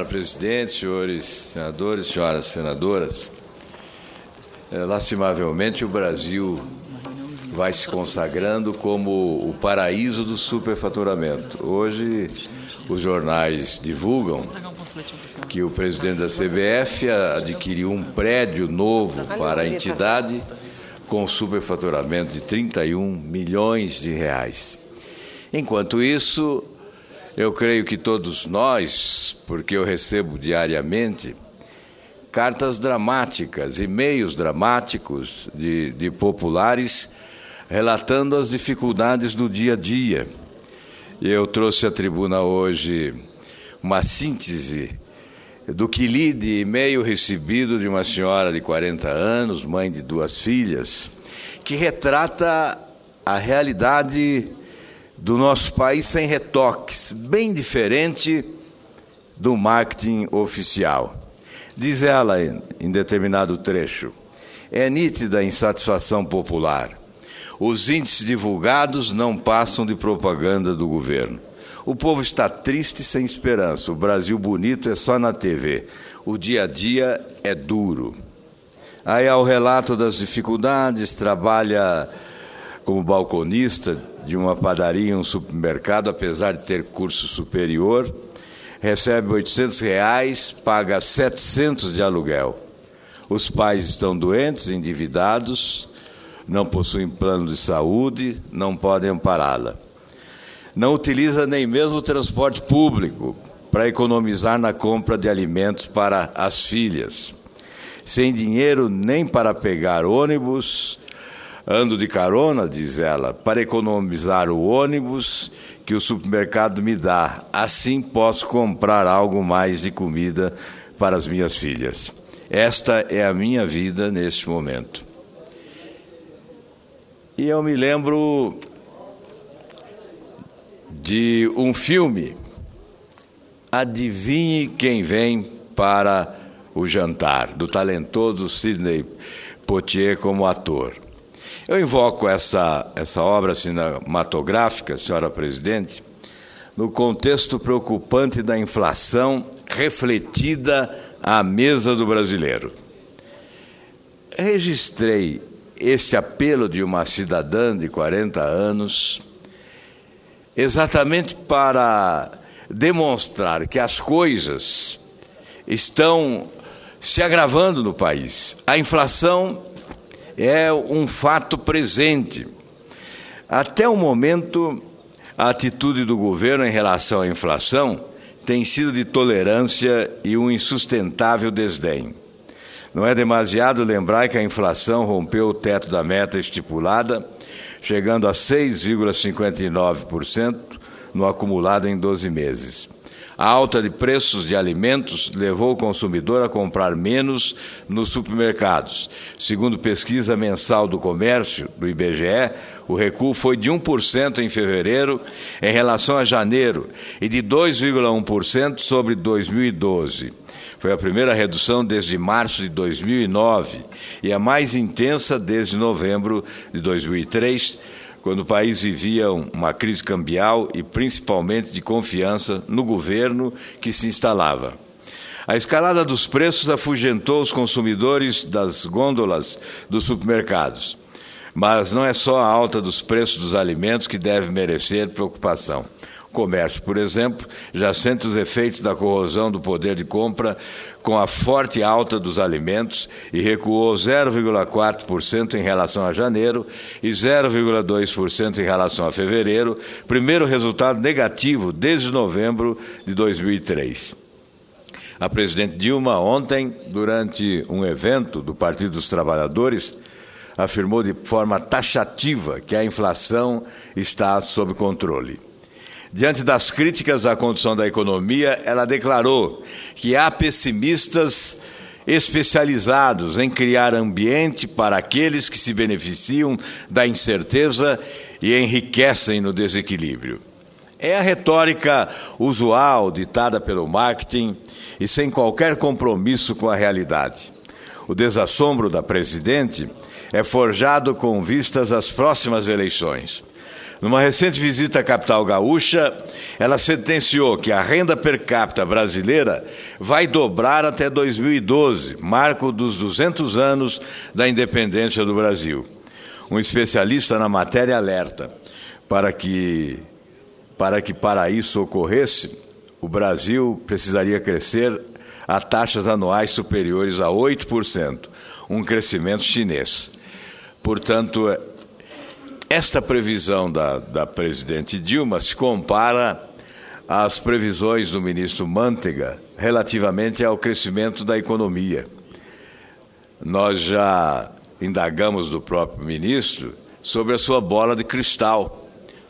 Senhora Presidente, senhores senadores, senhoras senadoras, lastimavelmente o Brasil vai se consagrando como o paraíso do superfaturamento. Hoje, os jornais divulgam que o presidente da CBF adquiriu um prédio novo para a entidade com superfaturamento de 31 milhões de reais. Enquanto isso, eu creio que todos nós, porque eu recebo diariamente cartas dramáticas, e-mails dramáticos de populares relatando as dificuldades do dia a dia. Eu trouxe à tribuna hoje uma síntese do que li de e-mail recebido de uma senhora de 40 anos, mãe de 2 filhas, que retrata a realidade do nosso país sem retoques, bem diferente do marketing oficial. Diz ela em determinado trecho: é nítida a insatisfação popular. Os índices divulgados não passam de propaganda do governo. O povo está triste e sem esperança. O Brasil bonito é só na TV. O dia a dia é duro. Aí há o relato das dificuldades, trabalha como balconista de uma padaria em um supermercado, apesar de ter curso superior, recebe R$800, paga 700 de aluguel. Os pais estão doentes, endividados, não possuem plano de saúde, não podem ampará-la. Não utiliza nem mesmo o transporte público para economizar na compra de alimentos para as filhas. Sem dinheiro nem para pegar ônibus, ando de carona, diz ela, para economizar o ônibus que o supermercado me dá. Assim posso comprar algo mais de comida para as minhas filhas. Esta é a minha vida neste momento. E eu me lembro de um filme, Adivinhe Quem Vem para o Jantar, do talentoso Sidney Poitier como ator. Eu invoco essa obra cinematográfica, senhora Presidente, no contexto preocupante da inflação refletida à mesa do brasileiro. Registrei este apelo de uma cidadã de 40 anos exatamente para demonstrar que as coisas estão se agravando no país. A inflação é um fato presente. Até o momento, a atitude do governo em relação à inflação tem sido de tolerância e um insustentável desdém. Não é demasiado lembrar que a inflação rompeu o teto da meta estipulada, chegando a 6,59% no acumulado em 12 meses. A alta de preços de alimentos levou o consumidor a comprar menos nos supermercados. Segundo pesquisa mensal do comércio, do IBGE, o recuo foi de 1% em fevereiro em relação a janeiro e de 2,1% sobre 2012. Foi a primeira redução desde março de 2009 e a mais intensa desde novembro de 2003, quando o país vivia uma crise cambial e principalmente de confiança no governo que se instalava. A escalada dos preços afugentou os consumidores das gôndolas dos supermercados. Mas não é só a alta dos preços dos alimentos que deve merecer preocupação. O comércio, por exemplo, já sente os efeitos da corrosão do poder de compra com a forte alta dos alimentos e recuou 0,4% em relação a janeiro e 0,2% em relação a fevereiro, primeiro resultado negativo desde novembro de 2003. A presidente Dilma, ontem, durante um evento do Partido dos Trabalhadores, afirmou de forma taxativa que a inflação está sob controle. Diante das críticas à condição da economia, ela declarou que há pessimistas especializados em criar ambiente para aqueles que se beneficiam da incerteza e enriquecem no desequilíbrio. É a retórica usual ditada pelo marketing e sem qualquer compromisso com a realidade. O desassombro da presidente é forjado com vistas às próximas eleições. Numa recente visita à capital gaúcha, ela sentenciou que a renda per capita brasileira vai dobrar até 2012, marco dos 200 anos da independência do Brasil. Um especialista na matéria alerta para isso ocorresse, o Brasil precisaria crescer a taxas anuais superiores a 8%, um crescimento chinês. Portanto, esta previsão da presidente Dilma se compara às previsões do ministro Mantega relativamente ao crescimento da economia. Nós já indagamos do próprio ministro sobre a sua bola de cristal,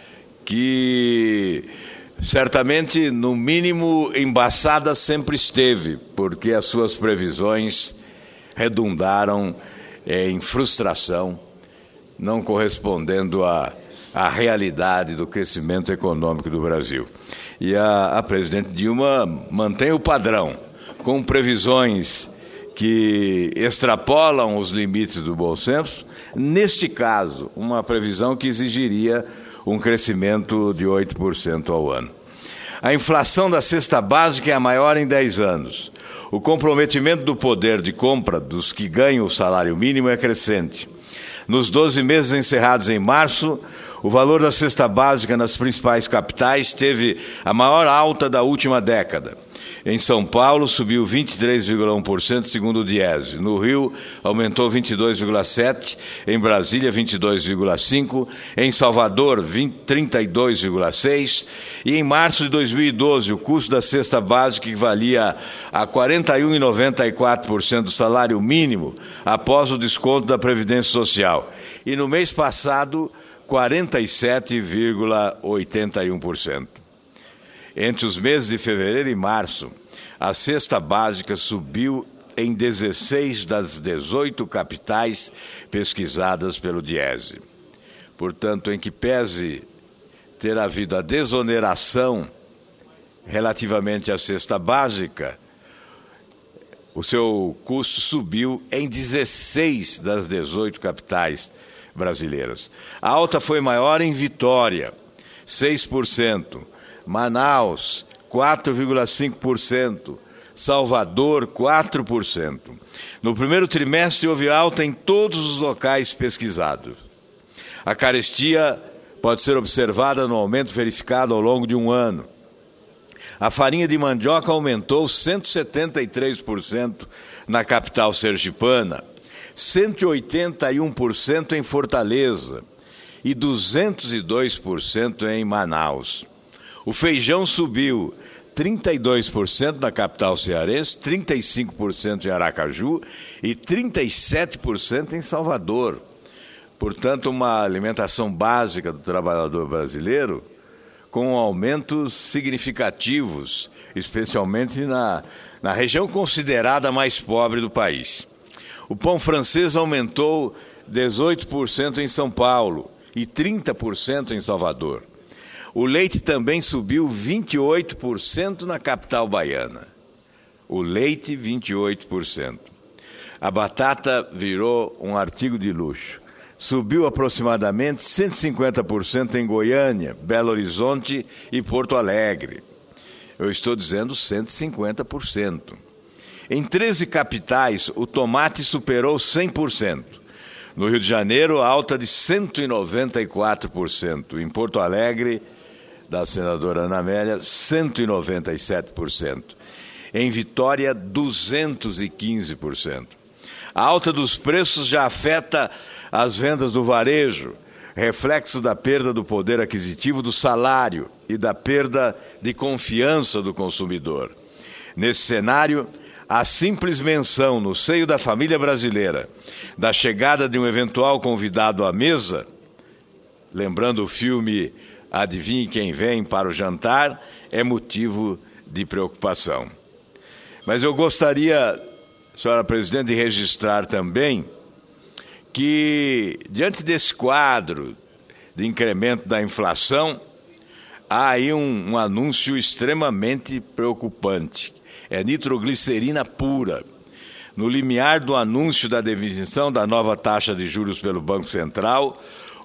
que certamente, no mínimo, embaçada sempre esteve, porque as suas previsões redundaram em frustração, não correspondendo à realidade do crescimento econômico do Brasil. E a presidente Dilma mantém o padrão, com previsões que extrapolam os limites do bom senso, neste caso, uma previsão que exigiria um crescimento de 8% ao ano. A inflação da cesta básica é a maior em 10 anos. O comprometimento do poder de compra dos que ganham o salário mínimo é crescente. Nos 12 meses encerrados em março, o valor da cesta básica nas principais capitais teve a maior alta da última década. Em São Paulo, subiu 23,1%, segundo o Diese. No Rio, aumentou 22,7%. Em Brasília, 22,5%. Em Salvador, 32,6%. E em março de 2012, o custo da cesta básica equivalia a 41,94% do salário mínimo após o desconto da Previdência Social. E no mês passado, 47,81%. Entre os meses de fevereiro e março, a cesta básica subiu em 16 das 18 capitais pesquisadas pelo Diese. Portanto, em que pese ter havido a desoneração relativamente à cesta básica, o seu custo subiu em 16 das 18 capitais brasileiras. A alta foi maior em Vitória, 6%. Manaus, 4,5%. Salvador, 4%. No primeiro trimestre, houve alta em todos os locais pesquisados. A carestia pode ser observada no aumento verificado ao longo de um ano. A farinha de mandioca aumentou 173% na capital sergipana, 181% em Fortaleza e 202% em Manaus. O feijão subiu 32% na capital cearense, 35% em Aracaju e 37% em Salvador. Portanto, uma alimentação básica do trabalhador brasileiro com aumentos significativos, especialmente na região considerada mais pobre do país. O pão francês aumentou 18% em São Paulo e 30% em Salvador. O leite também subiu 28% na capital baiana. O leite, 28%. A batata virou um artigo de luxo. Subiu aproximadamente 150% em Goiânia, Belo Horizonte e Porto Alegre. Eu estou dizendo 150%. Em 13 capitais, o tomate superou 100%. No Rio de Janeiro, alta de 194%. Em Porto Alegre, da senadora Ana Amélia, 197%. Em Vitória, 215%. A alta dos preços já afeta as vendas do varejo, reflexo da perda do poder aquisitivo do salário e da perda de confiança do consumidor. Nesse cenário, a simples menção no seio da família brasileira da chegada de um eventual convidado à mesa, lembrando o filme Adivinhe Quem Vem para o Jantar, é motivo de preocupação. Mas eu gostaria, senhora presidente, de registrar também que, diante desse quadro de incremento da inflação, há aí um anúncio extremamente preocupante. É nitroglicerina pura. No limiar do anúncio da definição da nova taxa de juros pelo Banco Central,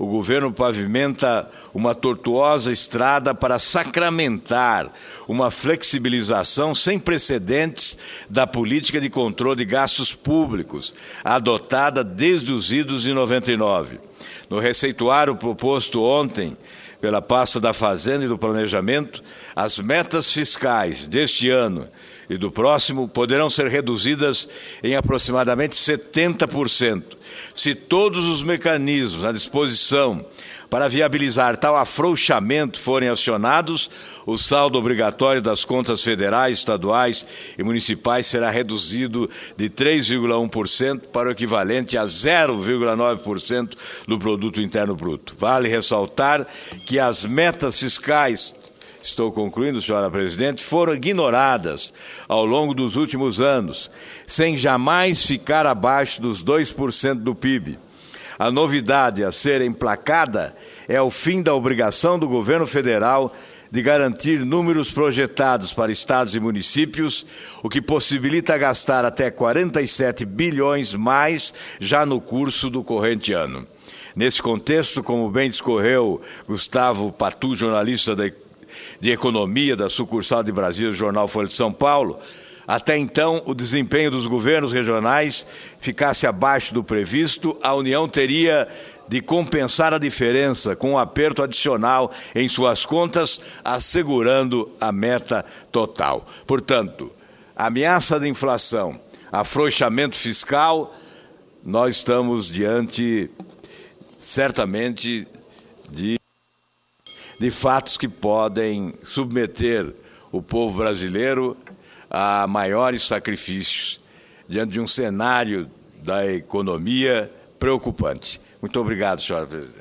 o governo pavimenta uma tortuosa estrada para sacramentar uma flexibilização sem precedentes da política de controle de gastos públicos, adotada desde os idos de 99. No receituário proposto ontem pela pasta da Fazenda e do Planejamento, as metas fiscais deste ano e do próximo poderão ser reduzidas em aproximadamente 70%. Se todos os mecanismos à disposição para viabilizar tal afrouxamento forem acionados, o saldo obrigatório das contas federais, estaduais e municipais será reduzido de 3,1% para o equivalente a 0,9% do Produto Interno Bruto. Vale ressaltar que as metas fiscais, estou concluindo, senhora presidente, foram ignoradas ao longo dos últimos anos, sem jamais ficar abaixo dos 2% do PIB. A novidade a ser emplacada é o fim da obrigação do governo federal de garantir números projetados para estados e municípios, o que possibilita gastar até 47 bilhões mais já no curso do corrente ano. Nesse contexto, como bem discorreu Gustavo Patu, jornalista de Economia da sucursal de Brasília do jornal Folha de São Paulo, até então o desempenho dos governos regionais ficasse abaixo do previsto, a União teria de compensar a diferença com um aperto adicional em suas contas, assegurando a meta total. Portanto, ameaça de inflação, afrouxamento fiscal, nós estamos diante, certamente, de fatos que podem submeter o povo brasileiro a maiores sacrifícios diante de um cenário da economia preocupante. Muito obrigado, senhora presidente.